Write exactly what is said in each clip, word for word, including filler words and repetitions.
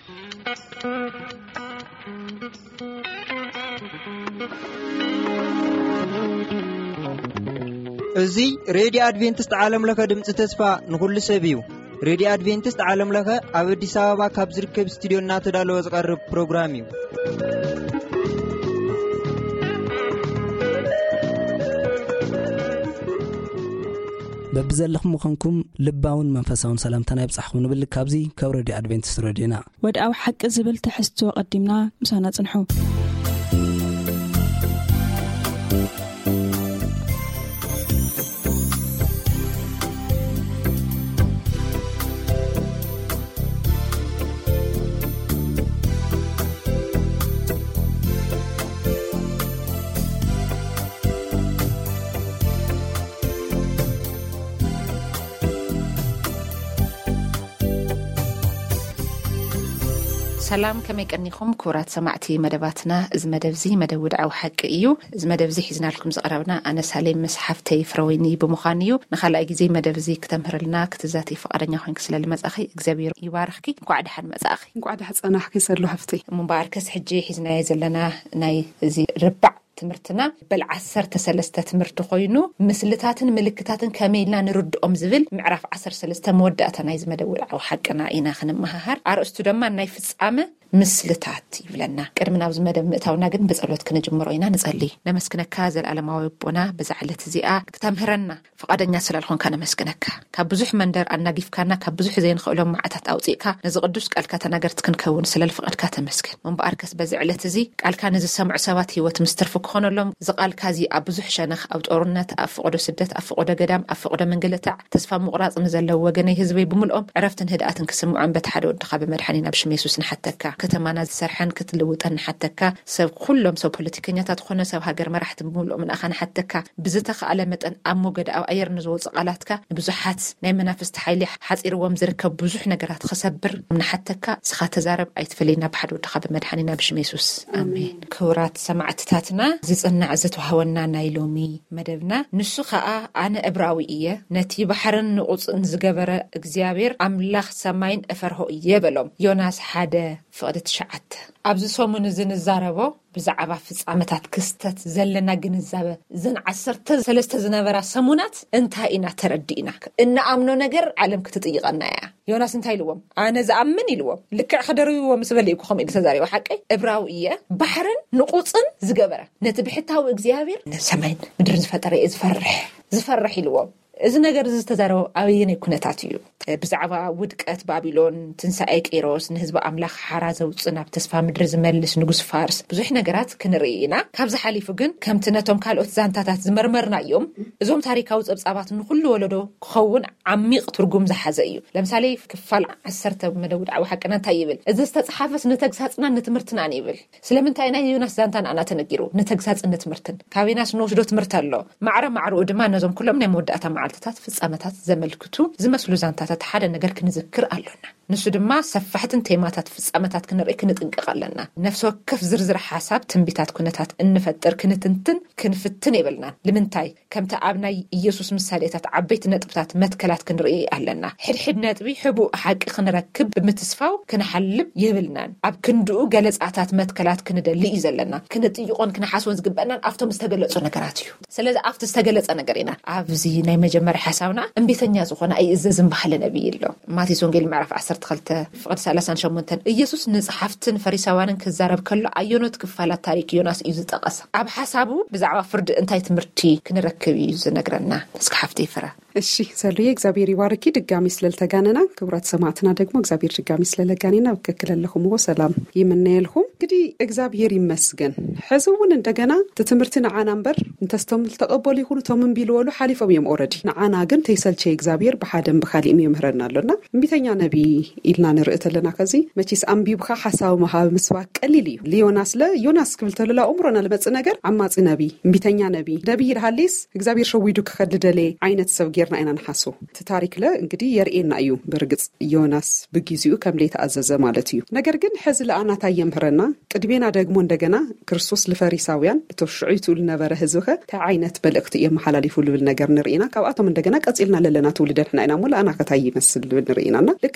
እዚ ሬዲዮ አድቬንቲስት ዓለም ለኸ ድምጽ ተስፋ ንኹሉ ሰብ እዩ። ሬዲዮ አድቬንቲስት ዓለም ለኸ ኣብ አዲስ አበባ ካብ ዝርከብ ስቱዲዮና ተዳለወ ዝቐርብ ፕሮግራም እዩ። በብዘለኹም ምኾንኩም ልባውን መንፈሳውን ሰላምታና ይብጻሕኩም ንብል ካብዚ ካብ ሬዲዮ አድቬንቲስት ሬዲዮና ወድኣዊ ሓቂ ዝብል ተሕዝቶ ቀዲምና ምሳና ጽንሑ። ሰላም ከመይ ቀኒኹም ኩራት ሰማዕቲ መደባትና እዚ መደብዚ መደብ ወድዓዊ ሓቂ እዩ። እዚ መደብዚ ሒዝናልኩም ዝቐረብና ኣነ ሳሌም መስሓፍተይ ፍረወይኒ ብምዃን እዩ። ንኻልኣይ ግዜ መደብዚ ክተምህረልና ክትዛተይ ፈቃደኛ ኮይንክ ስለ ልመጻኺ እግዚአብሔር ይባርኽኪ። እንኳዕ ደሓን መጻኺ። እንኳዕ ደሓን ጸናሕኪ ሰሎ ሃፍተይ ምንባርከስ ሕጂ ሒዝናዮ ዘለና ናይ እዚ ርባዕ ትምህርትና በል ዓሰርተ ሰለስተ ትምህርቲ ኮይኑ ምስልታትን ምልክታትን ከመይልና ንርድኦም ዝብል ምዕራፍ ዓሰርተ ሰለስተ መወዳእታ ናይ ዝመደብ ወድዓዊ ሓቅና ኢና ክንመሃር። ኣርእስቱ ድማ ናይ ፍጻመ ምስልታት ይብለና። ቅድምና ኣብዚ መደብ ምእታውና ግን በጸሎት ክንጅምሮ ኢና ንጸልይ። ነመስክነካ ዘለዓለማዊ ቦና በዛዕለት እዚኣ ክተምህረና ፈቃደኛ ስላልኾንካ ነመስክነካ። ካብ ብዙሕ መንደር ኣናጊፍካና ካብ ብዙሕ ዘይንኽእሎም ማዕታት ኣውፂእካ ነዚ ቅዱስ ቃልካ ተናገርት ክንከውን ስለልፍቀድካ ተመስክን። መንባርከስ በዛዕለት እዚ ቃልካ ንዝሰምዑ ሰባት ህይወት ምስትርፍ ክኾነሎም ዝቃልካ እዚ ኣብ ብዙሕ ሸነኽ ኣብ ጦርነት ኣብ ፍቅዶ ስደት ኣብ ፍቅዶ ገዳም ኣብ ፍቅዶ መንገለታዕ ተስፋ ምቁራጽ ንዘለዎ ወገነይ ህዝበይ ብምልኦም ዕረፍትን ህድኣትን ክስምዖን በተሓደ ወድኻ ብመድሓኒና ብሽም ኢየሱስ ንሓተካ። ከተማና ዝሰርሐን ክትልውጠን ንሓተካ። ሰብ ኩሎም ሰብ ፖለቲከኛታት ኾነ ሰብ ሃገር መራሕቲ ብምልኦም ንኣኻ ንሓተካ። ብዝተኸኣለ መጠን ኣብ ሞገድ ኣብ ኣየር ንዝወፅእ ቃላትካ ንብዙሓት ናይ መናፍስቲ ሓይሊ ሓፂርዎም ዝርከብ ብዙሕ ነገራት ክሰብር ንሓተካ። ስኻ ተዛረብ ኣይትፈለይና ብሓደ ወድኻ ብመድሓኒና ብሽም ኢየሱስ ኣሜን። ክቡራት ሰማዕትታትና ዝጽናዕ ዝተዋህወና ናይ ሎሚ መደብና ንሱ ከዓ ኣነ ዕብራዊ እየ ነቲ ባሕርን ንቁፅን ዝገበረ እግዚአብሔር ኣምላኽ ሰማይን እፈርሆ እየ በሎም። ዮናስ ሓደ ፍቅዲ ትሽዓተ። ኣብዚ ሰሙን ዝንዛረቦ ብዛዕባ ፍጻመታት ክስተት ዘለና ግንዛበ ዘን ዓሰርተ ሰለስተ ዝነበራ ሰሙናት እንታይ ኢና ተረዲእና እንኣምኖ ነገር ዓለም ክትጥይቐና እያ። ዮናስ እንታይ ኢልዎም? ኣነ ዝኣምን ኢልዎም ልክዕ ክደርብዎ ምስ በለ ይኩ ከም ኢሉ ተዛሪቡ ሓቀይ ዕብራዊ እየ ባሕርን ንቁፅን ዝገበረ ነቲ ብሕታዊ እግዚአብሔር ሰማይን ምድርን ዝፈጠረ እየ ዝፈርሕ ዝፈርሕ ኢልዎም። እዚ ነገር እዚ ዝተዛረበ ኣብየነይ ኩነታት እዩ? ብዛዕባ ውድቀት ባቢሎን፣ ትንሳኤ ቄሮስ፣ ንህዝቢ ኣምላኽ ሓራ ዘውፅእ ናብ ተስፋ ምድሪ ዝመልስ ንጉስ ፋርስ ብዙሕ ነገራት ክንርኢ ኢና። ካብዚ ሓሊፉ ግን ከምቲ ነቶም ካልኦት ዛንታታት ዝመርመርና እዮም እዞም ታሪካዊ ፀብጻባት ንኩሉ ወለዶ ክኸውን ዓሚቕ ትርጉም ዝሓዘ እዩ። ለምሳሌ ክፋል ዓሰርተ መደብ ወድዓዊ ሓቅና እንታይ ይብል? እዚ ዝተጻሓፈስ ንተግሳጽና ንትምህርትና ይብል። ስለምንታይ ናይ ዮናስ ዛንታ ንኣና ተነጊሩ? ንተግሳጽን ንትምህርትን። ካብ ዮናስ ንወስዶ ትምህርቲ ኣሎ። ማዕረ ማዕርኡ ድማ ነዞም ኩሎም ናይ መወዳእታ መዓልትታት ፍጻመታት ዘመልክቱ ዝመስሉ ዛንታታት ሓደ ነገር ክንዝክር ኣለና። ንሱ ድማ ሰፋሕትን ቴማታት ፍጻመታት ክንርኢ ክንጥንቅቕ ኣለና። ነፍሲ ወከፍ ዝርዝር ሓሳብ ትንቢታት ኩነታት እንፈጥር ክንትንትን ክንፍትን ይብልና። ንምንታይ? ከምቲ ኣብ ናይ ኢየሱስ ምሳሌታት ዓበይቲ ነጥብታት መትከላት ክንርኢ ኣለና። ሕድሕድ ነጥቢ ሕቡእ ሓቂ ክንረክብ ብምትስፋው ክንሓልም ይብልናን። ኣብ ክንድኡ ገለጻታት መትከላት ክንደሊ እዩ ዘለና። ክንጥይቆን ክንሓስወን ዝግበአናን ኣብቶም ዝተገለጹ ነገራት እዩ። ስለዚ ኣብቲ ዝተገለጸ ነገር ኢና ኣብዚ ናይ መጀመርያ ሓሳብና እምቢተኛ ዝኾነ ኣይእዘዝን ባህለ ነቢይ ኣሎ። ማቴዎስ ወንጌል ምዕራፍ ዓሰርተ ክልተ ፍቅዲ ሰላሳ ሸሞንተ ኢየሱስ ንጸሓፍትን ፈሪሳውያንን ክዛረብ ከሎ ኣየኖት ክፋላት ታሪክ ዮናስ እዩ ዝጠቐሰ። ኣብ ሓሳቡ ብዛዕባ ፍርዲ እንታይ ትምህርቲ ክንረክብ እዩ ዝነግረና? እስኪ ሓፍቲ ይፍራ። እሺ ሰሉዬ እግዚአብሔር ይባርኪ። ድጋሚ ስለልተጋነና ክብራት ሰማዕትና ደግሞ እግዚአብሔር ድጋሚ ስለለጋነና ወከክለለኹም ወሰላም ይምነየልኹም። እንግዲህ እግዚአብሔር ይመስገን ሕዝውን እንደገና ትምህርትና ዓናምበር እንተስተም ተቀበሉ ይሁኑ ተምን ቢልወሉ ሓሊፎም እዮም ኦሬዲ ንዓና ግን ተይሰልቸ እግዚአብሔር በሓደም በኻሊም ይምህረና ኣለና። እምቢተኛ ነቢ ኢልና ንርእተለና ከዚ መቺስ ኣምቢብካ ሓሳብ መሃብ ምስባክ ቀሊል እዩ። ሊዮናስ ለ ዮናስ ክብል ተለላ ኡምሮና ለመጽ ነገር ዓማጺ ነቢ እምቢተኛ ነቢ ነቢ ይልሃሊስ እግዚአብሔር ሸዊዱ ክኸድደለ ዓይነት ሰብ ጌርና ኢና ንሓሶ። እቲ ታሪክ ለ እንግዲህ የርኤና እዩ በርግጽ ዮናስ በጊዜኡ ከም ለይተኣዘዘ ማለት እዩ። ነገር ግን ሕዚ ለኣናታ የምህረና ቅድሜና ደግሞ እንደገና ክርስቶስ ለፈሪሳውያን ተሽዑይቱ ለነበረ ህዝብኸ ታይ ዓይነት መልእክት የመሓላልፉ ልብል ነገር ንርኢና። ካብኣቶም እንደገና ቀጽልና ለለና ትውልደና ኢና ሞላ ኣና ከታይ ይመስል ልብል ንርኢናና ልክዕ ከም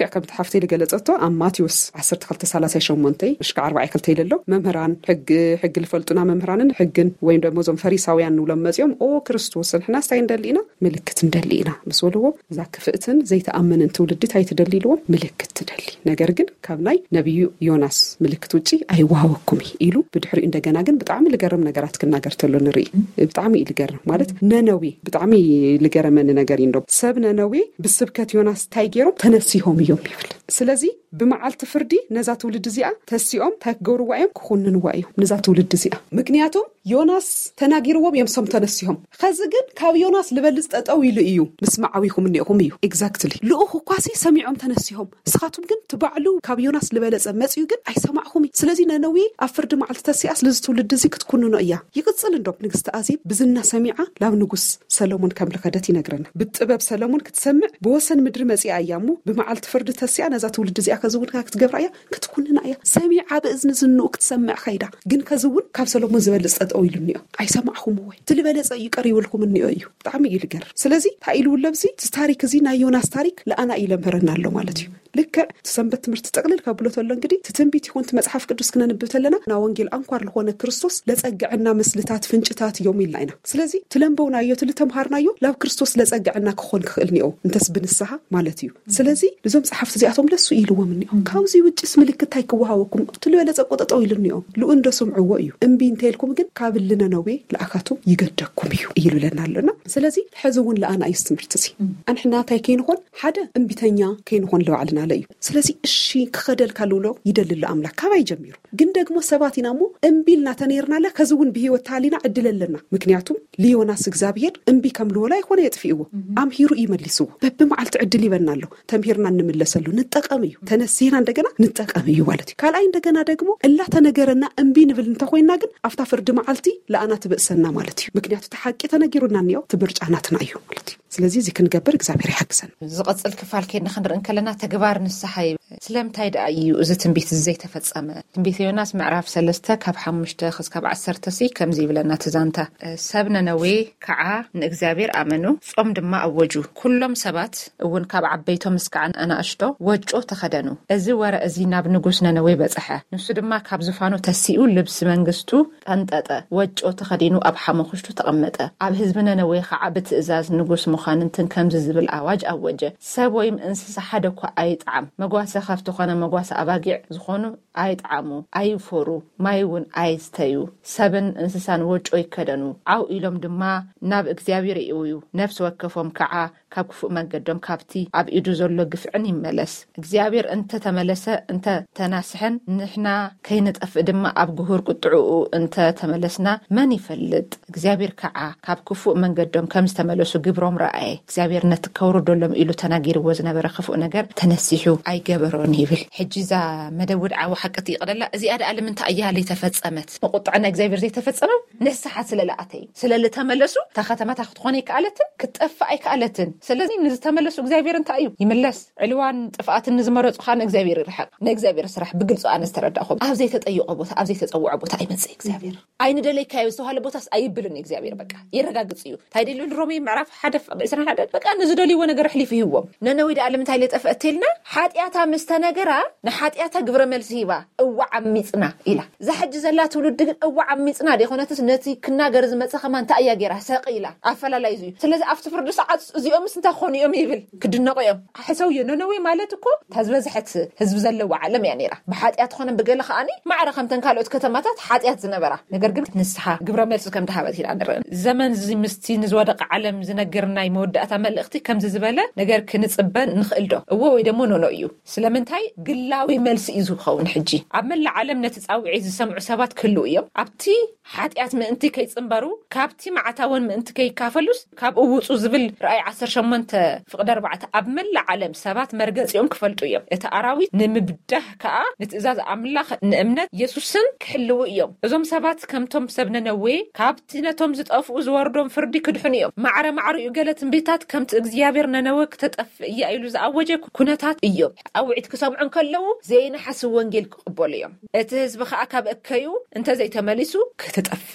መጽحفتي لقلصته ام ماتيوس عشرة ثلاثة وثلاثين اشكع أربعة كلتي لله ممهران حق حق الفلطنا ممهران حقن وين دمو زم فريساويان ولمزيوم او كريستوس نحنا استيندلينا ملكت ندلينا مسولو ذاك فئتن زي تامن تولدت هاي تدليلو ملكت تدلي ነገር ግን ካብናይ ነብዩ ዮናስ ምልክት ውጪ አይዋወኩም ኢሉ ብድሕሪ እንደገና ግን በጣም ልገረም ነገራት ክናገር ተሎ ንሪ በጣም ይልገረም ማለት ነነዊ በጣም ልገረመን ነገር እንዶ ሰብ ነነዊ ብስብከት ዮናስ ታይጌሮም ተነሲሆም ይዮም ይብል ስለዚህ بمعالت فردي نزات ولد زيا تسيوم تاكغورو وايم كخونن وايو نزات ولد زيا مغنياتهم يوناس تناغيروم يمسم تنسيهم خزغن كاب يوناس لبلص ططو يليو مسمعويكم نيكم يو اكزاكتلي لوخو كواسي سميعهم تنسيهم سخاتهم ግን تبعلو كاب يوناس لبلص مصيو ግን አይሰማعهم ስለዚህ ነነዊ አፍርድ معالت تسياس لزت ولد زي كتكونو ነው ያ ይቅጽል እንደም ንግስት አዚብ ብዝና ሰሚዓ ላብ ንጉስ ሰሎሞን ከምልከደት ይነግረና ብጥበብ ሰሎሞን ክትሰምዕ በወሰን ምድር መጽያ አያሙ بمعالت فرد تسيا نزات ولد زي كزون كاكت جبريا كتكوننا يا سميع بإذن زنو كتسمع خيدا جن كزون كابسلوم زبالس أويلنيا أي سمعهم هو تلبلس يقري ولكم النيو أيو طعمي يلقر سلازي هايلو اللبزي تستاريك زينا يوناس تاريك لا أنا إلى مهرنا له مالتي لك تسمبت مرت تقلل كابلوت ولا انقدي تتنبيتي كنت مصحف قدوس كنا نبت لنا نا وانجيل انكار لهونه كريستوس لصقعنا مسلتات فنጭታት يوم يلاينا سلازي تلمبونا يو تلتمهارنا يو لا كريستوس لصقعنا كخون كخلنيو انتس بنسها مالتي سلازي لزوم صحف زياتهم لسو يلو مني كاوزي وجس ملكت تايكوهاوكم تلبلص قططو يلنيو لو اندو سمعو يو امبي انتلكم ግን ካብልና ነውቤ ለአካቱ ይገደኩም ይዩ ይሉልናልና ስለዚህ ሕዝውን ለአና ይስተምርትሲ አንሕና ታይከይን ሆን ሓደ እምቢተኛ ከይን ሆን ለዋልና ለዩ ስለዚህ እሺ ከኸደል ካሉሎ ይደልል አምላክ ካባይ ጀምሩ ግን ደግሞ ሰባቲናሙ እምቢልና ተነርናለ ከዝውን በህይወት ታሊና እድለልና ምክንያቱም ሊዮናስ እግዚአብሔር እምቢ ከምሎ ላይ ሆነ ይጥፊው አምሂሩ ይመልሱ በበመዓልት እድል ይበናለው ተምሂርና እንመለሰሉ ንጠቀምዩ ተነሲና እንደገና ንጠቀምዩ ማለት ካላይ እንደገና ደግሞ እላ ተነገረና እምቢ ንብል እንተኾይና ግን አፍታ ፍርድ መዓልቲ ለአና ትበሰና ማለት ምክንያቱ ተሐቂ ተነጊሩና ነው ትብርጫናትና እዩ ማለት ስለዚህ እዚ ክንገብር እግዚአብሔር ይሐግሰን ዝቀጽል ክፋል ከይና ክንርን ከለና ተግባር ንስሐይ ስለምታይ ዳዩ እዚ ትንቢት ዘይ ተፈጸመ ትንቢት ዮናስ ምዕራፍ ሰለስተ ካብ ሓሙሽተ እስከ ዓሰርተ ሲ ከምዚ ይብለና ተዛንታ ሰብነ ነዌ ከዓ ንእግዚአብሔር አመኑ ጾም ድማ አወጁ ኩሎም ሰባት እውን ካብ ዓበይቶም እስካን አናሽቶ ወጮ ተኸደኑ እዚ ወረ እዚ ናብ ንጉስ ነነዌ በጽሐ ንሱ ድማ ካብ ዝፋኑ ተሲኡ ልብስ መንግስቱ ጠንጠጠ ወጮ ተኸዲኑ ኣብ ሓመኽሽቱ ተቀመጠ ኣብ ህዝብ ነነዌ ከዓ ብትእዛዝ ንጉስ ሙኻንንትን ከምዚ ዝብል አዋጅ አወጀ ሰብ ወይም እንስሳ ሓደ እኳ አይጣዓም መጓሰ ካብቲ ኾነ መጓሰ አባጊዕ ዝኾኑ አይጣዓሙ አይፎሩ ማይውን አይስተዩ ሰብን እንስሳን ወጮ ይከደኑ አው ኢሎም ድማ ናብ እግዚአብሔር ይውዩ ነፍስ ወከፎም ከዓ ካብ ክፉእ መንገዶም ካብቲ ኣብ ኢዱ ዘሎ ግፍዕን ይመለስ እግዚአብሔር እንተ ተመለሰ እንተ ተናስሐን ንሕና ከይነጠፍ ድማ ኣብ ግሁር ቁጥዑኡ እንተ ተመለስና መን ይፈልጥ እግዚአብሔር ከዓ ካብ ክፉእ መንገዶም ከም ዝተመለሱ ግብሮም ረአየ እግዚአብሔር ነቲ ከውርዶሎም ኢሉ ተናጊርዎ ዝነበረ ክፉእ ነገር ተነሲሑ ኣይገበሮን ይብል ሕጂዛ መደውድ ዓው ሓቀት ይቀደላ እዚ ኣዳ ኣለምንታ እያለ ተፈጸመት መቁጣዕና እግዚአብሔር ዘይ ተፈጸመ ንስሓ ስለላኣተይ ስለልተመለሱ ተኸተማታ ክትኾነ ይካለትን ክትጠፋ ኣይካለትን ስለዚህ ንዝተመለሱ እግዚአብሔር እንታይ እዩ ይመለስ ዕልዋን ጥፋትን ዝመረጹ ኻን እግዚአብሔር ይርሐቅ ንእግዚአብሔር ስራሕ ብግልጹ ኣነስተረዳኹም ኣብ ዘይ ተጠይቆ ቦታ ኣብ ዘይ ተጸውዖ ቦታ ኣይመጽ እግዚአብሔር አይን ደለይ ካዩ ዝተዋለ ቦታስ ኣይብልን እግዚአብሔር በቃ ይረጋግጽ እዩ ታይደሉ ሮሜ ምዕራፍ ሓደ እስራን ሓደ በቃ ንዝደልይዎ ነገር ሕሊፍ ይህዎም ነነዌ ዳለም እንታይ ለጠፈተልና ሓጢያታ ምስተነገራ ንሓጢያታ ግብረ መልሲ ሂባ እዋዕ አሚጽና ኢላ ዘሐጅ ዘላ ትውልድ ግን እዋዕ አሚጽና ደኾነትስ ነቲ ክናገር ዝመጽ ኸማን ታያገራ ሰቂላ አፈላላይ እዩ ስለዚህ አፍተ ፍርድ ሰዓት እዚኦም እንታ ኾኒኦም ይብል ክድነቆዮም ሓሰው የነነዌ ማለት እኮ ተዝበዝሐት ህዝብ ዘለዎ ዓለም ያ ነራ በሓጢያት ኾነ በገለ ኸኣኒ ማዕረ ከምተን ካልኦት ከተማታት ሓጢያት ዝነበራ ነገር ግን ንስሓ ግብረ መልሲ ከም ተሃበት ኢላ ነረ ዘመን ዚ ምስቲ ንዝወደቀ ዓለም ዝነገርና ይመወዳእታ መልእኽቲ ከም ዝበለ ነገር ክንጽበን ንኽእልዶ እወ ወይ ደሞ ኖኖ እዩ ስለምንታይ ግላዊ መልሲ እዩ ዝኸውን ሕጂ ኣብ መላ ዓለም ነቲ ጻውዒ ዝሰምዑ ሰባት ክሉ እዮም ኣብቲ ሓጢያት ምእንቲ ከይጽምበሩ ካብቲ ማዕታውን ምእንቲ ከይካፈሉስ ካብ እውጹ ዝብል ራእይ ዓሰርተ ሸሞንተ ፍቅደ ኣርባዕተ ኣብ መላ ዓለም ሰባት መርገጽዮም ክፈልጡ እዮም እቲ ኣራዊት ንምብዳህ ከኣ ንትእዛዝ ኣምላኽ ንእምነት ኢየሱስን ክሕልው እዮም እዞም ሰባት ከምቶም ሰብ ነነዌ ካብቲ ነቶም ዝጠፍኡ ዝወርዶም ፍርዲ ክድሑን እዮም ማዕረ ማዕሪኡ ገለ ትንቢታት ከምቲ እግዚአብሔር ነነዌ ክትጠፍእ እያ ኢሉ ዝኣወጀ ኩነታት እዮም ጻውዒት ክሰምዑን ከለዉ ዘይነሓስ ወንጌል ክቕበሉ እዮም እቲ ህዝቢ ከኣ ካብ እከዩ እንተ ዘይተመሊሱ ክትጠፍእ እያ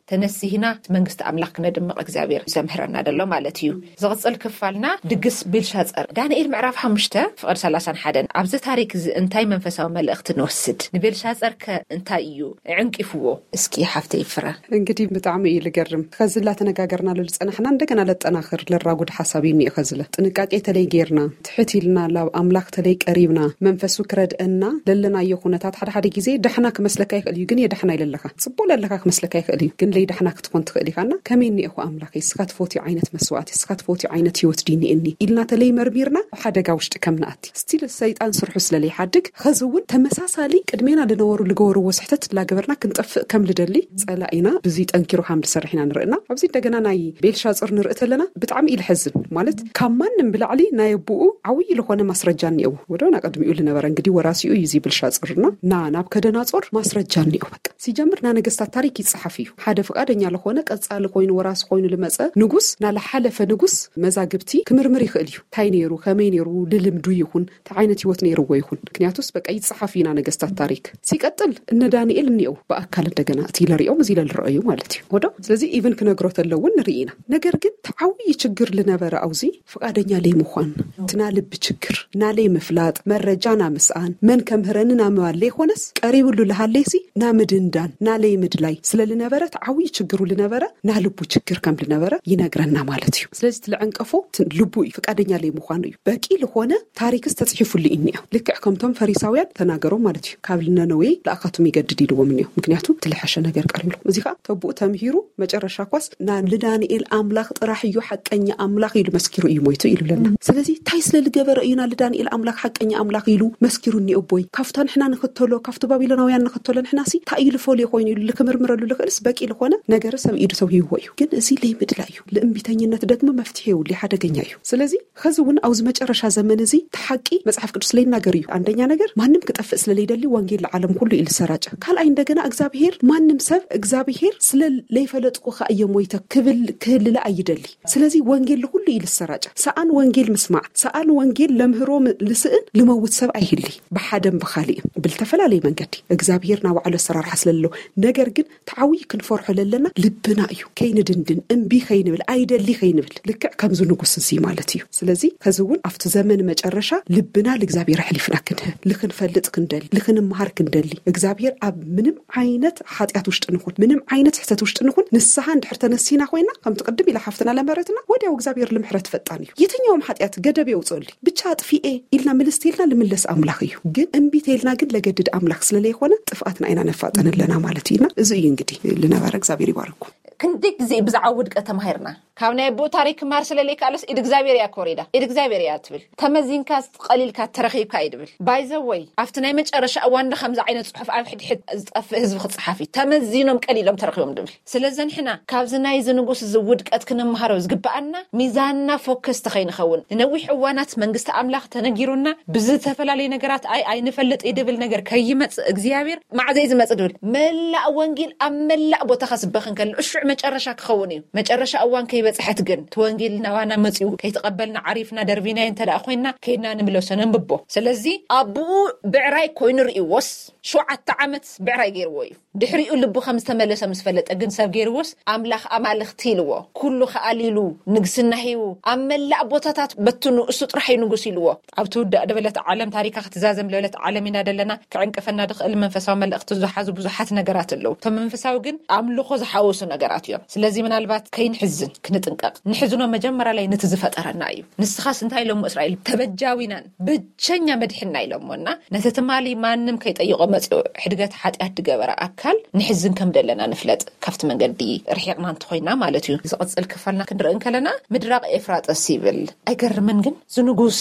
ተነሲህና መንግስቲ ኣምላኽ ክነድምቕ እግዚአብሔር ዘምሕረና ደሎ ማለት እዩ ዝቕጽል ክፋልና ድግስ ቤልሻጸር ዳንኤል ምዕራፍ ሓሙሽተ ፍቕዲ ሰላሳ ወሓደ ኣብዚ ታሪክ እዚ እንታይ መንፈሳዊ መልእኽቲ ንወስድ ንቤልሻጸር ከ እንታይ እዩ ዕንቂፍዎ እስኪ ሓፍተ ይፍራ እንግዲህ ብጣዕሚ እዩ ልገርም ከዝላ ተነጋገርና ለልጸናሕና እንደገና ለጠናኽር ለራጉድ ሓሳብ ይኒ ከዝለ ጥንቃቄ ተለይ ጌርና ትሕቲልና ላብ ኣምላኽ ተለይ ቀሪብና መንፈሱ ክረድአና ለለናዮ ኩነታት ሓደ ሓደ ግዜ ድሕና ክመስለካ ይኽእል እዩ ግን የድሕና ይለለካ ጽቡቕ ለለካ ክመስለካ ይኽእል እዩ ግን ለይ ድሕና ክትኮን ትኽእል ኢኻና ከመይኒ ኢኹ ኣምላኽ ስካት ፎቲ ዓይነት መስዋዕት ስካት ፎቲ ዓይነት ህይወት ዲኒእኒ ኢልና ተለይ መርሚርና ሓደጋ ውሽጢ ከምናኣቲ ስቲል ሰይጣን ስርሑ ስለለይ ሓድግ ኸዝውን ተመሳሳሊ ቅድሜና ልነበሩ ልገበርዎ ስሕተት ላገበርና ክንጠፍእ ከም ልደሊ ጸላኢና ብዙ ጠንኪሩ ሓምል ሰርሒና ንርእና ኣብዚ እንደገና ናይ ቤልሻጽር ንርኢ ተለና ብጣዕሚ ኢልሕዝን ማለት ካብ ማንም ብላዕሊ ናይ ኣቡኡ ዓብይ ዝኾነ ማስረጃ እኒአው ወደና ቀድሚኡ ልነበረ እንግዲህ ወራሲኡ እዩ እዚ ቤልሻጽርና ና ናብ ከደናጾር ማስረጃ እኒአው በቃ ሲጀምር ና ነገስታት ታሪክ ይጽሐፍ እዩ ሓደ ፍቃደኛ ለኾነ ቀጻሊ ኮይኑ ወራስ ኮይኑ ልመጸ ንጉስ ናለሓለፈ ንጉስ መዛግብቲ ክምርምር ይኽእል እዩ ታይ ነይሩ ከመይ ነይሩ ልልምዱ ይኹን ታይ ዓይነት ህይወት ነይሩዎ ይኹን ምክንያቱስ በቃ ይጽሐፍ ኢና ነገስታት ታሪክ ሲቀጥል እነ ዳንኤል እኒአው በአካል እንደገና እቲ ለሪኦም እዚ ለልረአዩ ማለት እዩ ወዶ ስለዚህ ኢቭን ክነግሮ ተለውን ንርኢና ነገር ግን ተዓውይ ችግር ልነበረ አውዚ ፍቃደኛ ለይ ምዃን ትናልብ ችግር ናለይ ምፍላጥ መረጃና ምስአን መን ከምህረንና መዋለ ይኾነስ ቀሪብሉ ለሃለሲ ናምድንዳን ናለይ ምድላይ ስለልነበረ ተዓውይ ችግሩ ልነበረ ናልቡ ችግር ከም ልነበረ ይነግረና ማለት እዩ ስለዚህ ትልዕንቀፎ ልቡ ፍቃደኛ ለይ ምዃን እዩ በቂ ለሆነ ታሪክስ ተጽሒፉሉ ኢኒያ ልክዕ ከምቶም ፈሪሳውያን ተናገሮም ማለት እዩ ካብ ልነነዌ ለአኻቱም ይገድድ ይልዎም እንዮ ምክንያቱ ትልሐሸ ነገር ቀሪብሉ እዚኻ ተቡኡ ተምሂሩ መጨረሻ ኳስ ና ለዳንኤል አምላኽ ጥራሕ እዩ ሐቀኛ አምላኽ ይሉ መስኪሩ እዩ ሞይቱ ይሉለና ስለዚህ ታይ ስለልገበረ እዩና ለዳንኤል አምላኽ ሐቀኛ አምላኽ ይሉ መስኪሩኒ ኦቦይ ካፍታን ሕና ንክተሎ ካፍቱ ባቢሎናውያን ንክተሎ ሕናሲ ታይሉ ፎል ይኾይኑ ይሉ ለከመርምረሉ ለክልስ በቂ ለሆነ ነገር ሰብ ኢዱ ሰው ይወዩ ግን እዚ ለይ ምድላዩ ለእምቢተኝነት ደግሞ መፍትሄው ሊሓደገኛ እዩ ስለዚህ ኸዝውን አውዝ መጨረሻ ዘመን እዚ ተሐቂ መጽሐፍ ቅዱስ ላይ ይናገር እዩ አንደኛ ነገር ማንም ክጠፍእ ስለለይደሊ ወንጌል ለዓለም ሁሉ ይልሰራጨ ካልአይ እንደገና እግዚአብሔር ማንም ሰብ እግዚአብሔር ስለለይፈለጥኩ ከአየሞይተ ክብል ክህልለ አይደሊ ስለዚህ ወንጌል ሁሉ ይልሰራጨ ሰአን ወንጌል መስማዕ ሰአን ወንጌል ለምህሮ ልስእን ልመውት ሰብ አይህሊ በሐደም በኻሊ ብልተፈላለይ መንገዲ እግዚአብሔር ና ወዓለ ሰራር ሐስለሎ ነገር ግን ተዓዊ ክንፈርሑ ለለና ልብና እዩ ከይንድንድን እምቢ ከይንብል አይደሊ ከይንብል ልክዕ ከምዙ ንጉስ እዚ ማለት እዩ ስለዚህ ከዝውን አፍቱ ዘመን መጨረሻ ልብና ለእግዚአብሔር ሕሊፍና ክንህ ልክንፈልጥ ክንደሊ ልክንምሃር ክንደሊ እግዚአብሔር ኣብ ምንም ዓይነት ኃጢአት ውሽጥ ንኹን ምንም ዓይነት ሕተት ውሽጥ ንኹን ንስሓ እንድሕር ተነሲና ኮይና ከም ተቀድም ኢላ ሓፍተና ለመረትና ወዲያው እግዚአብሔር ልምሕረት ፈጣን እዩ የትኛውም ኃጢአት ገደብ ይውጽልይ ብቻ ጥፊኤ ኢልና ምልስቴልና ልምለስ አምላኽ እዩ ግን እምቢቴልና ግን ለገድድ አምላኽ ስለለይ ሆነ ጥፍአትና አይና ነፋጠንለና ማለት ይና እዚ እዩ እንግዲህ ልነበረ እግዚአብሔር ይባርኩ ክንዲክ ዚ ብዛዓውድ ቀተማሂርና ካብ ናይ ቦ ታሪክ ማር ስለለይ ካልስ ኢድ እግዚአብሔር ያ ኮሪዳ ኢድ እግዚአብሔር ያ ትብል ተመዚንካ ቀሊልካ ተረኺብካ ይድብል ባይዘወይ አፍቲ ናይ መጨረሻ እዋን ከምዛ ዓይነት ጽሑፍ ኣብ ሕድሕድ ዝጠፍ ህዝብ ክጽሓፊ ተመዚኖም ቀሊሎም ተረኺቦም ድብል ስለዚህ ንሕና ካብዚ ናይ ዝንጉስ ዝውድቀት ክንምሃረው ዝግባአና ሚዛንና ፎከስ ተኸይንኸውን ንነዊሕ እዋናት መንግስቲ አምላኽ ተነጊሩና ብዝተፈላለዩ ነገራት አይ አይ ንፈልጥ ይድብል ነገር ከይመጽ እግዚአብሔር ማዕዘይ ዝመጽ ድብል መላእ ወንጌል ኣብ መላእ ቦታ ከስበኽን ከል እሹዕ መጨረሻ ክኸውን እዩ መጨረሻ እዋን ከይበጽሐት ግን ተወንጌል ናዋና መጽኡ ከይተቀበልና ዓሪፍና ደርቢና እንተዳ ኮይና ከይና ንምለሰን እንብቦ ስለዚህ አቡኡ ብዕራይ ኮይኑ ርእይዎስ ሸውዓተ ዓመት ብዕራይ ገይርዎ እዩ ድሕሪኡ ልቡ ከም ዝተመለሰ ምስፈለጠ ግን ሰብ ገይርዎስ አምላኽ አማልኽቲ ኢልዎ ኩሉ ከኣሊሉ ንግስና ሂቡ ኣብ መላእ ቦታታት በትኑ እሱ ጥራሕ ንጉስ ኢልዎ ኣብ ትውዳእ ደበለት ዓለም ታሪካ ክትዛዘም ለበለት ዓለም ኢና ደለና ክዕንቅፈና ድኽእል መንፈሳዊ መልእኽቲ ዝሓዙ ብዙሓት ነገራት ኣለው ቶም መንፈሳዊ ግን ኣምልኾ ዝሓወሱ ነገራት እዮም ስለዚህ ምናልባት ከይንሕዝን ክንጥንቀቕ ንሕዝኖ መጀመርያ ላይ ነቲ ዝፈጠረና እዩ ንስኻስ እንታይ ኢሎም እስራኤል ተበጃዊናን ብቸኛ መድሕና ኢሎምና ነቲ ትማሊ ማንም ከይጠይቆ መጽኡ ሕድገት ኃጢአት ድገበረ አካል ንሕዝን ከም ደለና ንፍለጥ ካፍቲ መንገዲ ርሒቅና እንተኾይና ማለት እዩ ዝቕጽል ክፋልና ክንርአን ከለና ምድራቅ ኤፍራጥስ ይብል አይገርምን ግን ዝንጉስ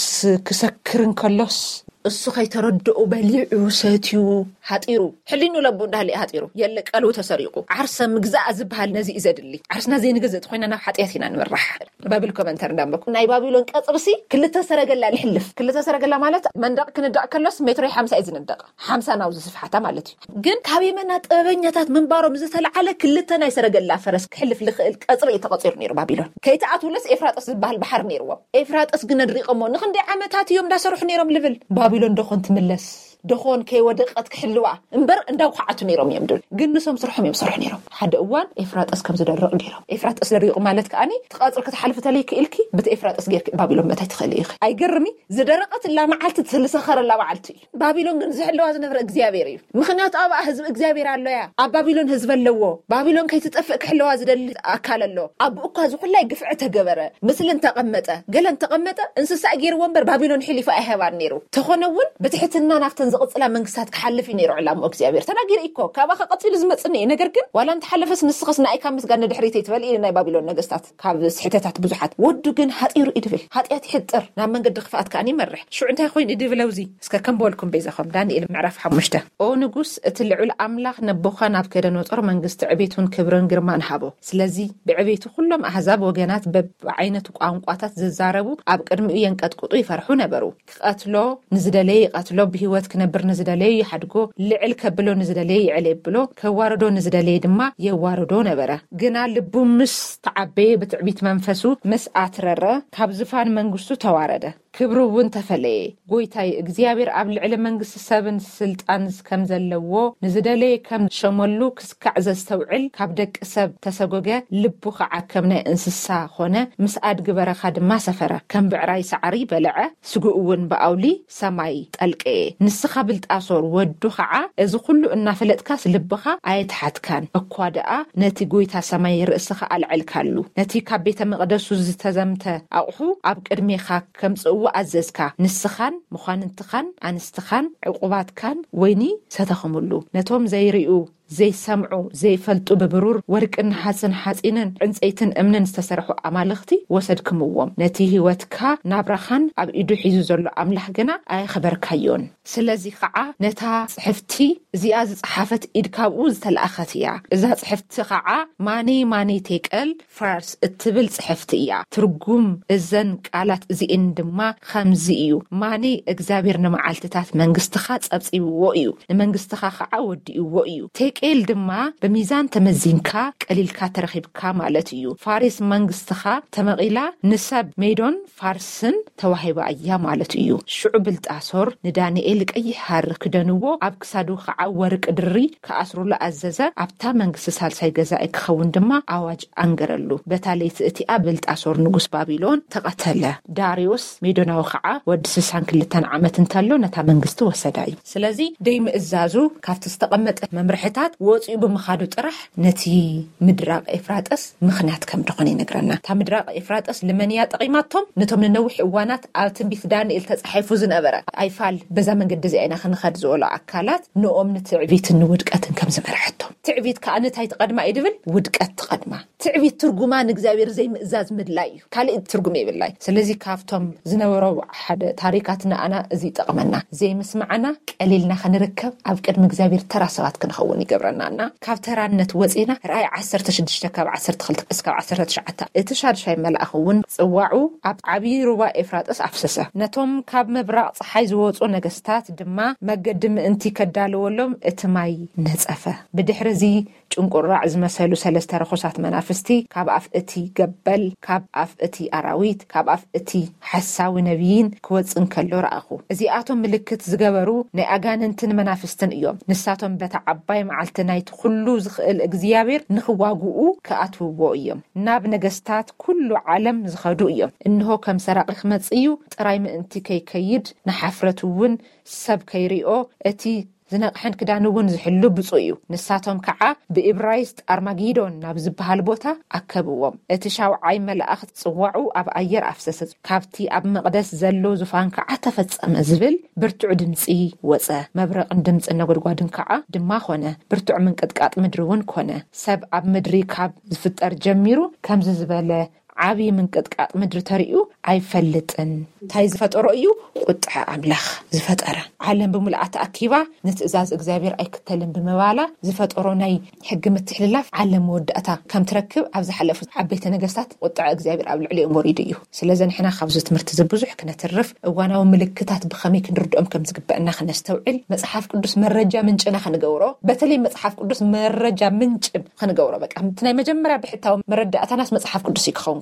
ክሰክርን ከሎስ እሱ ከይተረድኡ በሊዑ ሰትዩ ሓጢሩ ሕሊኑ ለቡ እንዳህሊ ሓጢሩ የለ ቀልቡ ተሰሪቁ ዓርሰ ምግዛእ ዝብሃል ነዚ ይዘድሊ ዓርስና ዘይንገዘት ኮይና ናብ ሓጢያት ኢና ንመራሕ ባብል ኮመንተር እንዳመኩ ናይ ባቢሎን ቀጽርሲ ክልተ ሰረገላ ልሕልፍ ክልተ ሰረገላ ማለት መንደቅ ክንዳቅ ከሎስ ሜትሮ ሃምሳ ይዝንደቅ ሃምሳ ናው ዝስፍሓታ ማለት እዩ ግን ካበየመና ጥበበኛታት መንባሮም ዝተለዓለ ክልተ ናይ ሰረገላ ፈረስ ክሕልፍ ልኽእል ቀጽሪ ተቀጽሩ ነይሩ ባቢሎን ከይተኣትውለስ ኤፍራጥስ ዝብሃል ባሕር ነይሩዎ ኤፍራጥስ ግን ድሪቆሞ ንክንደይ ዓመታት እዮም እንዳሰርሑ ነይሮም ልብል ባቢሎን ደኾን ትምለስ دخون كي ودقت كحلوة انبر انداو خعتو نيرهم يمدون قنسهم سرحهم يمسرح نيرهم حد اوان افراط اس كم زدرق نيرهم افراط اس دريق مالت كاني تقاصر كتحلفت عليك الكي بت افراط اس غير بابلون متى تخليخ اي قرمي زدرقت لا معلت تسلسخر لا معلتي بابلون كن زحلوا زنفر اغزيابير مخنيات ابا حزب اغزيابير الله يا اب بابلون حزب لو بابلون كي تطفق كحلوا زدل اكل له اب اكو زخلا يقفع تجبره مثل انت قمطه قال انت قمطه انسسا غير ومبر بابلون حليفه ايهبار نيرو تخونون بتحتنا نافتن زقصلا منكسات كحلف ينيرو علام اغزيابير تناغير ايكو كابا قتل زمصني ነገር ግን ዋላ እንት حلفስ ንስخስ ናይ ካምስ ጋር ንድሕሪት ይትበል ኢልና ናይ ባቢሎን ነገስታት ካብ ስሕተታት ብዙሓት ወዱ ግን ሓጢሩ ይድብል ሓጢያት ይሕጥር ናብ መንገዲ ክፋት ካኒ መርሕ ሽዑ እንታይ ኮይን ይድብለውዚ እስከ ከምበልኩም በይዘኹም ዳንኤል ምዕራፍ ሓሙሽተ ኦ ንጉስ እቲ ልዑል አምላኽ ነቦኻ ናብ ከደን ወጥር መንግስት ዕቤቱን ክብርን ግርማን ሃቦ ስለዚ ብዕቤቱ ኩሎም አሕዛብ ወገናት በዓይነቱ ቋንቋታት ዝዛረቡ ኣብ ቅድሚኡ የንቀጥቅጡ ይፈርሑ ነበሩ ክቀትሎ ንዝደለይ ይቀትሎ ብህይወት ክነብር ንዝደለይ ይሓድጎ ልዕል ከብሎ ንዝደለይ ይዕለይ ብሎ ከዋርዶ ንዝደለይ ድማ የዋርዶ ነበረ ግና ልቡ ምስ ተዓበየ በትዕቢት መንፈሱ ምስ አትረረ ካብ ዝፋን መንግስቱ ተዋረደ ክብሩውን ተፈለየ ጎይታይ እግዚአብሔር ኣብ ልዕል መንግስት ሰብን ስልጣን ከም ዘለዎ ንዝደለይ ከም ሸመሉ ክስካዕ ዘስተውዕል ካብ ደቅ ሰብ ተሰጎገ ልቡ ከዓ ከም ናይ እንስሳ ኾነ ምስ አድግ በረኻ ድማ ሰፈረ ከም ብዕራይ ሰዓሪ በለዐ ስጉኡውን በአውሊ ሰማይ ጠልቀ ንስኻ ብልጣሶር ወዱ ከዓ እዚ ኩሉ እናፈለጥካስ ልብኻ አይትሓትካን እኳ ደኣ ነቲ ጎይታ ሰማይ ርእስኻ አልዕልካሉ ነቲ ካብ ቤተ መቅደሱ ዝተዘምተ አቕሑ ኣብ ቅድሜኻ ከምጽው አዘዝካ ንስኻን መዃንንትኻን አንስትኻን ዕቁባትካን ወይኒ ሰተኸሙሉ ነቶም ዘይሪኡ ዘይሰምዑ ዘይፈልጡ በብሩር ወርቅን ሐሰን ሐጺንን ዕንጸይትን እምንን ዝተሰርሑ አማልኽቲ ወሰድክምዎም ነቲ ህይወትካ ናብራኻን ኣብ ኢዱ ሒዙ ዘሎ አምላኽ ገና ኣይኸበርካዮን ስለዚ ከዓ ነታ ጽሕፍቲ እዚኣ ዝጽሓፈት ኢድካብኡ ዝተለኣኸት እያ እዛ ጽሕፍቲ ከዓ ማኔ ማኔ ተቀል ፋርስ እትብል ጽሕፍቲ እያ ትርጉም እዘን ቃላት እዚእን ድማ ከምዚ እዩ ማኔ እግዚአብሔር ንመዓልትታት መንግስትኻ ጸብጺብዎ እዩ ንመንግስትኻ ከዓ ወዲእዎ እዩ ኤል ድማ በሚዛን ተመዚንካ ቀሊልካ ተረኺብካ ማለት እዩ ፋሪስ መንግስትኻ ተመቂላ ንሰብ ሜዶን ፋርስን ተዋሂባ እያ ማለት እዩ ሽዑ ብልጣሶር ንዳንኤል ቀይሕ ሃር ክደንዎ ኣብ ክሳዱ ከዓ ወርቅ ድሪ ከአስሩሉ አዘዘ ኣብታ መንግስት ሳልሳይ ገዛኢ ክኸውን ድማ አዋጅ አንገረሉ በታለይቲ እቲኣ ብልጣሶር ንጉስ ባቢሎን ተቀተለ ዳሪዮስ ሜዶናዊ ከዓ ወዲ ስልሳ ወክልተ ዓመት እንተሎ ነታ መንግስት ወሰዳይ ስለዚ ደይ ምእዛዙ ካብቲ ዝተቀመጠ መምርሕታት ወጽዩ በመኻዱ ጥራሕ ነቲ ምድራቅ ኤፍራጥስ ምኽንያት ከም ደኾነ ይነግረና ታ ምድራቅ ኤፍራጥስ ለመንያ ጠቂማቶም ነቶም ነውሕ እዋናት ኣብ ትንቢት ዳንኤል ተጻሒፉ ዝነበረ አይፋል በዛ መንገድ ዚአይና ክንኸድ ዘወላ አካላት ንኦም ንትዕቢትን ንውድቀትን ከም ዝመርሕቶም ትዕቢት ከአነታይ ተቀድማ ይድብል ውድቀት ተቀድማ ትዕቢት ትርጉማ ንእግዚአብሔር ዘይ ምእዛዝ ምድላይ ካልእ ትርጉም ይብላይ ስለዚ ካፍቶም ዝነበሩ ሓደ ታሪካትና አና እዚ ጠቅመና ዘይ ምስማዕና ቀሊልና ክንርከብ ኣብ ቅድሚ እግዚአብሔር ተራሰባት ክንኸውን ይገብረናና ካብ ተራነት ወፂና ራይ ዓሰርተ ሽዱሽተ ካብ ዓሰርተ ክልተ እስካብ ዓሰርተ ትሽዓተ እቲ ሻድሻይ መልአኽውን ጽዋዑ ኣብ ዓቢ ሩባ ኤፍራጥስ አፍሰሰ ነቶም ካብ መብራቅ ፀሓይ ዝወጹ ነገስታት ድማ መገዲ ምእንቲ ከዳልወሎም እቲ ማይ ነጸፈ ብድሕሪዚ ጭንቁራዕ ዝመሰሉ ሰለስተ ረኾሳት መናፍስቲ ካብ አፍ እቲ ገበል ካብ አፍ እቲ አራዊት ካብ አፍ እቲ ሐሳዊ ነቢይን ክወፅን ከሎ ረአኹ እዚኣቶም ምልክት ዝገበሩ ናይ አጋንንትን መናፍስትን እዮም ንሳቶም በተዓባይ መዓልቲ ናይቲ ኩሉ ዝኽእል እግዚአብሔር ንኽዋግኡ ከኣትውዎ እዮም ናብ ነገስታት ኩሉ ዓለም ዝኸዱ እዮም እንሆ ከም ሰራቂ ክመጽዩ ጥራይ ምእንቲ ከይከይድ ንሓፍረቱውን ሰብ ከይሪኦ እቲ ዝነቕሕን ክዳንውን ዝሕሉ ብፁዕ እዩ ንሳቶም ከዓ ብኢብራይስጥ አርማጊዶን ናብ ዝበሃል ቦታ ኣከብዎም እቲ ሻውዓይ መላእኽት ጽዋዑ ኣብ ኣየር ኣፍሰሰ ካብቲ ኣብ መቅደስ ዘሎ ዙፋን ከዓ ተፈጸመ ዝብል ብርቱዕ ድምጺ ወፀ መብረቕን ድምጺ ነጎድጓድን ከዓ ድማ ኾነ ብርቱዕ ምንቅጥቃጥ ምድሪውን ኮነ ሰብ ኣብ ምድሪ ካብ ዝፍጠር ጀሚሩ ከምዚ ዝበለ ዓቢ ምንቅጥቃጥ ምድሪ ተሪኡ ኣይፈልጥን ታይ ዝፈጠሮ እዩ ቁጥዐ አምላኽ ዝፈጠረ ዓለም ብምልአት አኪባ ንትእዛዝ እግዚአብሔር ኣይክተልን ብምባላ ዝፈጠሮ ናይ ሕግ ምትሕልላፍ ዓለም ወዳእታ ከም ትረክብ ኣብ ዝሓለፉ ዓበይቲ ነገስታት ቁጥዐ እግዚአብሔር ኣብ ልዕሊኦም ወሪዱ እዩ ስለዚ ንሕና ካብዚ ትምህርቲ ዝብዙሕ ክነትርፍ እዋናዊ ምልክታት ብኸመይ ክንርድኦም ከም ዝግበአና ክነስተውዕል መጽሓፍ ቅዱስ መረጃ ምንጭና ክንገብሮ በተለይ መጽሓፍ ቅዱስ መረጃ ምንጭ ክንገብሮ በቃ ናይ መጀመርያ ብሕታው መረዳእታናስ መጽሓፍ ቅዱስ ይክኸውን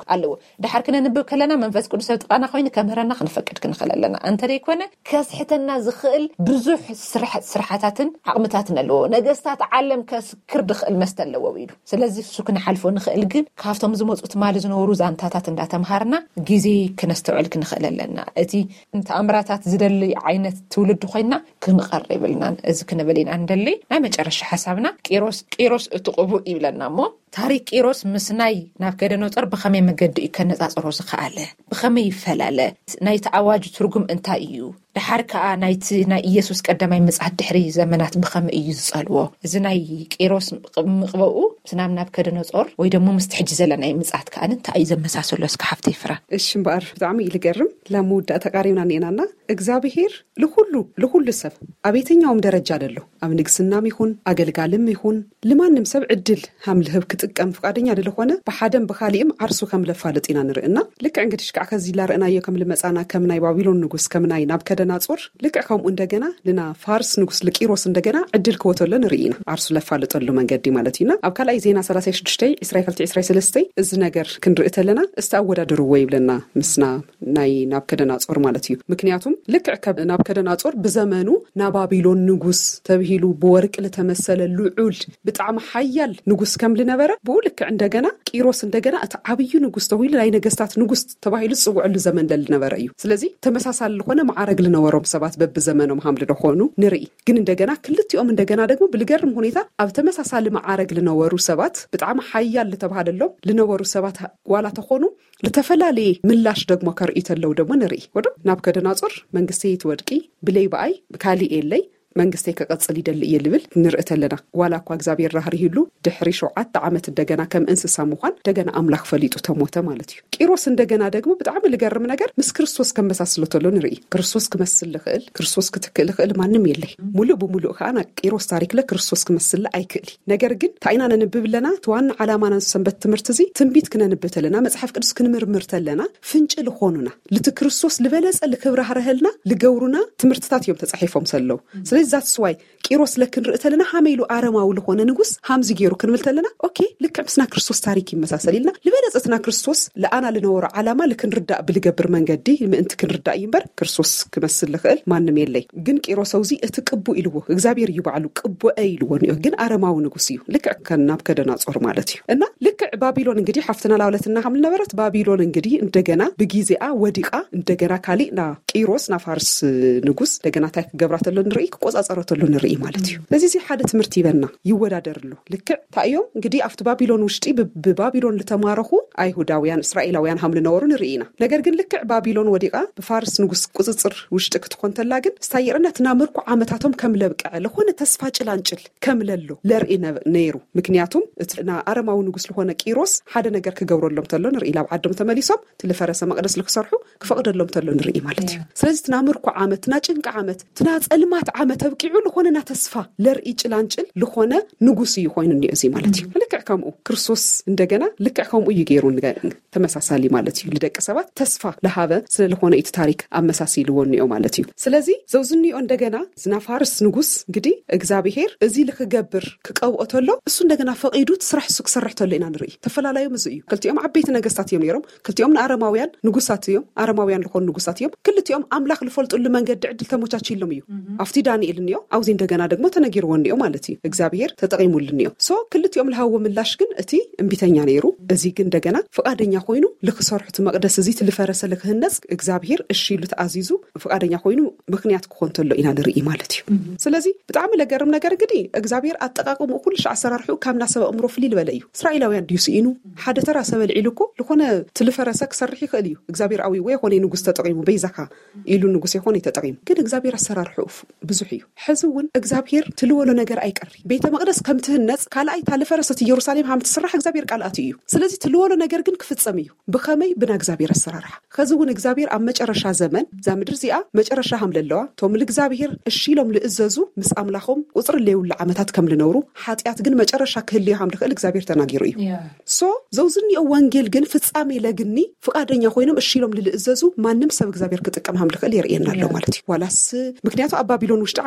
ኣለዎ ድሓር ክነንብብ ከለና መንፈስ ቅዱስ ጥቃና ኮይኑ ከምህረና ክንፈቅድ ክንኽእል ኣለና እንተ ደይኮነ ከስሕተና ዝኽእል ብዙሕ ስራሕታትን ዓቕምታትን ኣለዎ ነገስታት ዓለም ከስክር ድኽእል መስተለዎ ኢሉ ስለዚ እሱ ክንሓልፎ ንኽእል ግን ካብቶም ዝመፁት ማል ዝነበሩ ዛንታታት እንዳተምሃርና ግዜ ክነስተውዕል ክንኽእል ኣለና እቲ ተኣምራታት ዝደሊ ዓይነት ትውልድ ኮይና ክንቀርብ ይብልና እዚ ክንበልና እንደሊ ናይ መጨረሻ ሓሳብና ቂሮስ ቂሮስ እትقبو ይብለና ሞ ታሪክ ቂሮስ ምስናይ ናብ ከደነጾር ብኸመይ መገዲ ከነጻጽሮ ዝኸኣለ ብኸመይ ይፈላለ ናይ ተዓዋጅ ትርጉም እንታይ እዩ ድሓር ከዓ ናይቲ ናይ ኢየሱስ ቀዳማይ ምጽአት ድሕሪ ዘመናት ብኸመይ እዩ ዝጸልዎ እዚ ናይ ቂሮስ ምቕበኡ ምስናም ናብ ከደነጾር ወይ ደሞ ምስትሕጅ ዘለናይ ምጽአት ከዓ እንታይ ዘመሳሰሉ እስከ ሓፍቲ ይፍራ እሺ እምበር ብጣዕሚ ይልገርም ለሙዳ ተቃሪብና ነናና እግዚአብሔር ለሁሉ ለሁሉ ሰብ አቤተኛውም ደረጃ አይደለም ኣብ ንግስናም ይሁን አገልጋልም ይሁን ለማንም ሰብ ዕድል hamልህብ ጥቅም ፍቃደኛ አይደለ ሆነ በሐደም በኻሊም አርሱ ከም ለፋለጥና ንርኢና ልክ እንግዲህ ካ ከዚ ላርአናየ ከም ለመጻና ከም ናይ ባቢሎን ንጉስ ከም ናይ ናብከደናጾር ልክ ከም እንደገና ለና ፋርስ ንጉስ ለቂሮስ እንደገና ዕድል ከወተለ ንርኢና አርሱ ለፋለጠሉ መንገዲ ማለትና ኣብ ካልኣይ ዜና ሰላሳ ወሽዱሽተ እስራኤል እስራኤል ሰለስተ እዚ ነገር ክንርኢተለና እስታወዳደሩ ወይ ብለና ምስና ናይ ናብከደናጾር ማለት እዩ ምክንያቱም ልክ ናብከደናጾር በዘመኑ ናባቢሎን ንጉስ ተብሂሉ በወርቅ ለተመሰለ ልዑል በጣም ሐያል ንጉስ ከም ለነበረ በልክ እንደገና ቂሮስ እንደገና አብዩ ንጉስ ተውይል ላይ ነገስታት ንጉስ ተባሂሉ ጽውዕሉ ዘመን ለነበረ እዩ ስለዚህ ተመሳሳለ ሆነ ማዕረግ ለነበረው ሰባት በበዘመኑም ሐምል ደሆኑ ንርኢ ግን እንደገና ክልትዮም እንደገና ደግሞ ብልገርም ሁኔታ ኣብ ተመሳሳለ ማዕረግ ለነበሩ ሰባት በጣም ሐያል ለተባሃለሎም ለነበሩ ሰባት ዋላ ተሆኑ ለተፈላለየ ምላሽ ደግሞ ከርኢተለው ደግሞ ንርኢ ወደ ናብከደናጾር መንግስቴ ይትወድቂ ብለይ ባይ ካሊ ኤለይ መንግስቴ ከቀጽል ይደል ይልብል ንርኢተለና ዋላኳ እግዚአብሔር ራህሪሉ ድሕሪ ሸውዓተ ዓመት እንደገና ከም እንስሳ መሆን እንደገና አምላክ ፈሊጡ ተሞተ ማለት እዩ ቂሮስ እንደገና ደግሞ በጣም ልገርም ነገር ምስ ክርስቶስ ከመሳስለተሎ ንርኢ ክርስቶስ ከመስል ለኽእል ክርስቶስ ክትክል ለኽእል ማንም የለይ ሙሉ በሙሉ ካና ቂሮስ ታሪክ ለክርስቶስ ከመስል አይክእል ነገር ግን ታይና ነንብብለና ተዋን ዓላማና ሰንበት ትምርት እዚ ትንቢት ክነንብተለና መጽሐፍ ቅዱስ ክንምርምርተለና ፍንጭ ለሆኑና ለክርስቶስ ልበለጸ ለክብረ ሀረህልና ለገውሩና ትምርትታት እዮም ተጻሒፎም ሰለው that's why ቂሮስ ለክን ርኢተለና ሐመይሉ አረማው ለሆነ ንጉስ ሐምዚ ጌሩ ክንምልተለና ኦኬ ልክ ምስና ክርስቶስ ታሪክ ይመሳሰልና ለበለጸትና ክርስቶስ ለአና ለነወረ ዓላማ ለክንርዳ ብልገብር መንገዲ ምእንት ክንርዳ ይምበር ክርስቶስ ክመስል ለኽእል ማንም የለይ ግን ቂሮስውዚ እትቅቡ ኢልዎ እግዚአብሔር ይባሉ ቅቡ አይልዎ ነው ግን አረማው ንጉስ እዩ ልክ ከናብ ከደናጾር ማለት እዩ እና ልክ ባቢሎን እንግዲህ ሐፍተና ላውለትና ሐምል ነበረት ባቢሎን እንግዲህ እንደገና በጊዜአ ወዲቃ እንደገና ካሊና ቂሮስ ናፋርስ ንጉስ እንደገና ታይ ገብራተሎ ንርኢ ቆጻጸረተሉ ንርኢ ማለት እዩ ለዚህ ዚ ሓደ ትምርት ይበና ይወዳደርሉ ልክ ታዮም እንግዲህ አፍተ ባቢሎን ውሽጢ በባቢሎን ለተማረኹ አይሁዳውያን እስራኤላውያን ሐምል ነወሩ ንርኢና ነገር ግን ልክ ባቢሎን ወዲቃ በፋርስ ንጉስ ቁጽጽር ውሽጢ ክትኮንተላ ግን ስታየርነትና ምርኩ ዓመታቶም ከም ለብቀ ለሆነ ተስፋ ጭላንጭል ከም ለሎ ለርኢና ነይሩ ምክንያቱም እትና አረማው ንጉስ ለሆነ ቂሮስ ሓደ ነገር ክገብረሎም ተሎ ንርኢ ላብ ዓዶም ተመሊሶም ትልፈረሰ መቅደስ ለክሰርሑ ክፈቅደሎም ተሎ ንርኢ ማለት እዩ ስለዚህ ትና ምርኩ ዓመትና ጭንቃ ዓመት ትና ጸልማት ዓመት ተብቂዑ ለሆነና ተስፋ ለርኢ ጭላንጭል ለሆነ ንጉስ ይሆን እንዲዚ ማለት እዩ ልክ ከምኡ ክርስቶስ እንደገና ልክ ከምኡ ይገይሩ ተመሳሳሊ ማለት እዩ ለደቀ ሰባት ተስፋ ለሃበ ስለለሆነ እቲ ታሪክ አመሳሲል ወንዮ ማለት እዩ ስለዚህ ዘውዝኒዮ እንደገና ዝናፋርስ ንጉስ እንግዲህ እግዚአብሔር እዚ ለክገብር ክቀውኦተሎ እሱ እንደገና ፈቂዱ ስራሕ ሱቅ ሰርሕተሎ ኢና ንርኢ ተፈላላዩ ምዝ እዩ ክልቲኦም ዓበይቲ ነገስታት እዮም ነይሮም ክልቲኦም አረማውያን ንጉሳት እዮም አረማውያን ለሆኑ ንጉሳት እዮም ክልቲኦም አምላክ ልፈልጡሉ መንገዲ ዕድል ተሞቻችሎም እዩ አፍቲ ዳንኤል ንዮ አውዚ እንደገና ደግሞ ተነጊርዎ ንዮ ማለት እዩ እግዚአብሔር ተጠቂሙልንዮ ሶ ክልቲኦም ለሃው ምላሽ ግን እቲ እንቢተኛ ነይሩ እዚ ግን እንደገና ፈቃደኛ ኮይኑ ለክሰርሑት መቅደስ እዚ ትልፈረሰ ለክህነጽ እግዚአብሔር እሺሉ ተአዚዙ ፈቃደኛ ኮይኑ ምክንያት ኮንተሎ ኢና ንርኢ ማለት እዩ ስለዚህ በጣም ለገርም ነገር እንግዲህ እግዚአብሔር አጠቃቀሙ ሁሉ አሰራርሑ ካምና ሰብ እምሮ ፍሊል በለ እዩ እስራኤላውያን ዲዩሲኑ ሓደ ተራ ሰበል ኢሉኮ ለሆነ ትልፈረሰ ክሰርሕ ይኽእል እዩ እግዚአብሔር አዊ ወይ ሆነ ንጉስ ተጠቂሙ በይዛካ ኢሉ ንጉስ ይሆነ ተጠቂሙ ግን እግዚአብሔር አሰራርሑ ብዙሕ እዩ ሕዝውን እግዚአብሔር ትልወሎ ነገር አይቀር ቤተ መቅደስ ከም ትህነጽ ካልአይ ታልፈረሰት ኢየሩሳሌም ሃም ትስራሕ እግዚአብሔር ቃልአት እዩ ስለዚህ ትልወሎ ነገር ግን ክፍጸም እዩ በኸመይ ብና እግዚአብሔር አሰራርሓ ሕዝውን እግዚአብሔር ኣብ መጨረሻ ዘመን ዛ ምድር ዚኣ መጨረሻ ሃምለለዋ ቶም ለእግዚአብሔር እሺሎም ለእዘዙ ምስ አምላኾም ቁጥር ለይውል ዓመታት ከም ለነውሩ ኃጢአት ግን መጨረሻ ክህልዩ ሃም ለኽእል እግዚአብሔር ተናጊሩ እዩ ሶ ዘውዝኒዮ ወንጌል ግን ፍጻሜ ለግኒ ፍቃደኛ ኮይኖም እሺሎም ለእዘዙ ማንም ሰብ እግዚአብሔር ክጥቀም ሃም ለኽእል ይርየና ኣሎ ማለት እዩ ዋላስ ምክንያቱ ኣብ ባቢሎን ውሽጢ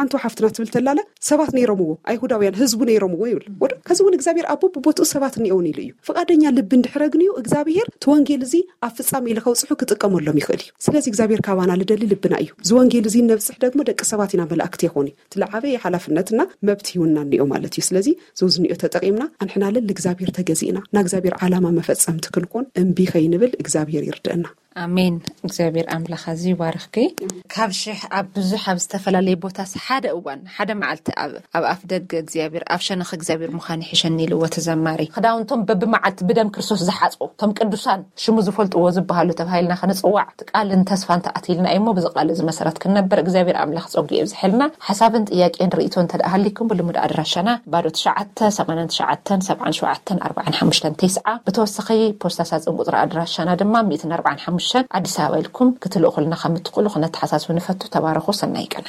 አንተ ሓፍትና ትብል ተላለ ሰባት ነይሮምዎ አይሁዳውያን ህዝቡ ነይሮምዎ ይብል ወደ ከዝውን እግዚአብሔር አቦ በቦቱ ሰባት ነይውን ይልዩ ፈቃደኛ ልብ እንድሕረግኒዩ እግዚአብሔር ተወንጌል እዚ አፍጻም ኢልኸው ጽሑ ክጥቀመሎም ይኽእል ስለዚህ እግዚአብሔር ካባና ልደሊ ልብና እዩ ዝወንጌል እዚ ነብጽሕ ደግሞ ደቂ ሰባትና መላእክት ይኾኒ ትለዓበ የሐላፍነትና መብት ይውና ንዮ ማለት እዩ ስለዚህ ዞዝኒዮ ተጠቂምና አንሕና ለእግዚአብሔር ተገዚእና ና እግዚአብሔር ዓላማ መፈጸም ትክንኮን እምቢ ኸይንብል እግዚአብሔር ይርዳና አሜን እግዚአብሔር አምላኽ እዚ ባርኽኪ ካብ ሽሕ ኣብ ብዙሕ ኣብ ዝተፈላለየ ቦታስ ሓደ እዋን ሓደ መዓልቲ ኣብ ኣብ ኣፍ ደገ እግዚአብሔር ኣብ ሸነኽ እግዚአብሔር ምዃን ይሕሸኒ ኢልዎ ተዘማሪ ክዳውንቶም በብመዓልቲ ብደም ክርስቶስ ዝሓጹ ቶም ቅዱሳን ሽሙ ዝፈልጥዎ ዝበሃሉ ተባሂልና ኸነጽዋዕ ቃልን ተስፋን ተኣቲልና እሞ ብዝቃል እዚ መሰረት ክንነበር እግዚአብሔር አምላኽ ጸጉሪ ይብዝሕልና ሓሳብን ጥያቄን ርእቶን ተዳሃሊኩም ብልሙድ ኣድራሻና ባዶ ትሽዓተ ሰማንያ ትሽዓተ ሰብዓ ሸውዓተ ኣርባዓ ሓሙሽተ ተስዓ ብተወሳኺ ፖስታ ሳጥን ቁጥሪ ኣድራሻና ድማ ሚእትን ኣርባዓ ሓሙሽተ አዲስ አበባ ኢልኩም ክትልእኹልና ከምትኽእሉ ክነተሓሳስቡ ንፈቱ ተባረኹ ሰናይ ቀን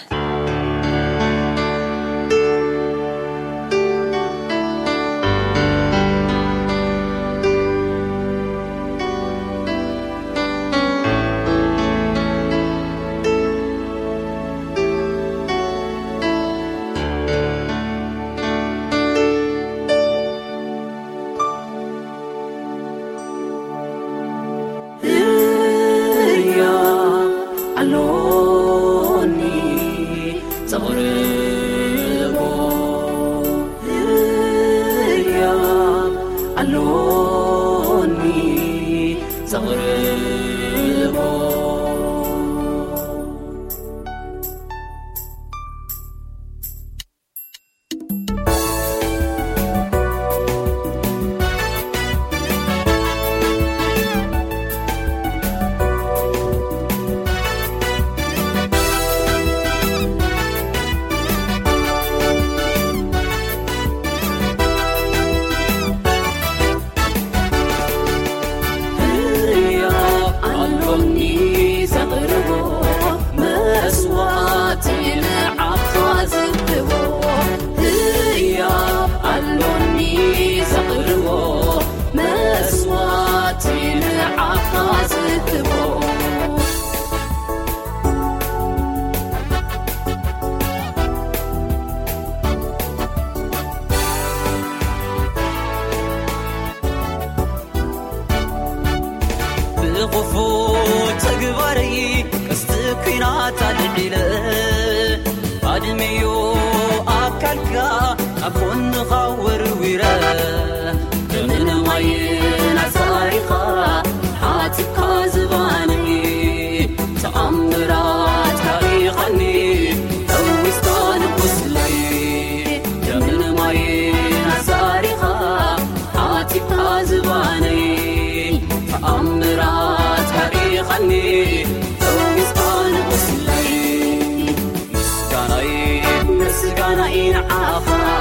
مسكانا إن عافا